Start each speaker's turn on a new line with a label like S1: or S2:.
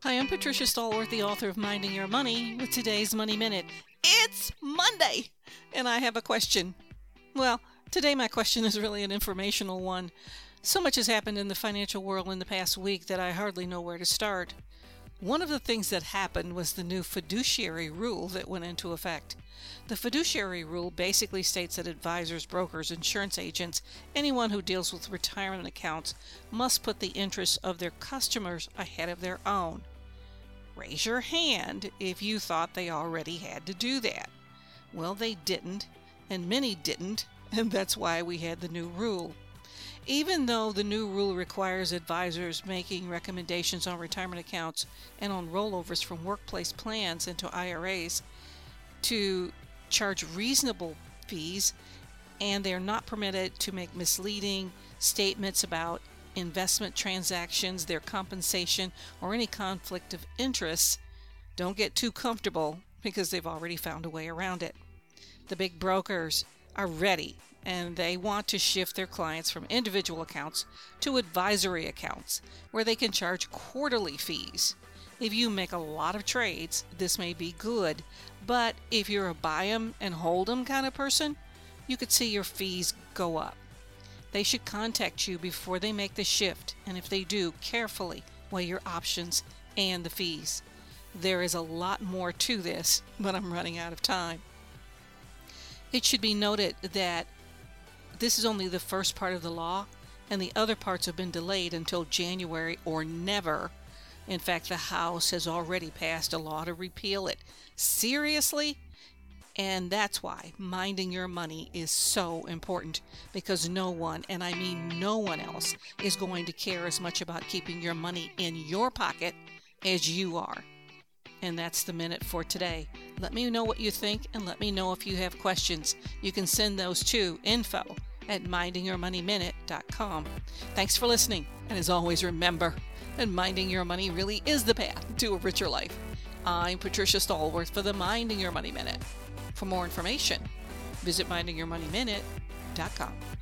S1: Hi, I'm Patricia Stallworth, the author of Minding Your Money, with today's Money Minute. It's Monday, and I have a question. Well, today my question is really an informational one. So much has happened in the financial world in the past week that I hardly know where to start. One of the things that happened was the new fiduciary rule that went into effect. The fiduciary rule basically states that advisors, brokers, insurance agents, anyone who deals with retirement accounts must put the interests of their customers ahead of their own. Raise your hand if you thought they already had to do that. Well, they didn't, and many didn't, and that's why we had the new rule. Even though the new rule requires advisors making recommendations on retirement accounts and on rollovers from workplace plans into IRAs to charge reasonable fees, and they're not permitted to make misleading statements about investment transactions, their compensation, or any conflict of interest, don't get too comfortable because they've already found a way around it. The big brokers are ready, and they want to shift their clients from individual accounts to advisory accounts where they can charge quarterly fees. If you make a lot of trades, this may be good, but if you're a buy 'em and hold 'em kind of person, you could see your fees go up. They should contact you before they make the shift, and if they do, carefully weigh your options and the fees. There is a lot more to this, but I'm running out of time. It should be noted that this is only the first part of the law, and the other parts have been delayed until January or never. In fact, the House has already passed a law to repeal it. Seriously? And that's why minding your money is so important, because no one, and I mean no one else, is going to care as much about keeping your money in your pocket as you are. And that's the minute for today. Let me know what you think, and let me know if you have questions. You can send those to info@mindingyourmoneyminute.com. Thanks for listening, and as always, remember that minding your money really is the path to a richer life. I'm Patricia Stallworth for the Minding Your Money Minute. For more information, visit mindingyourmoneyminute.com.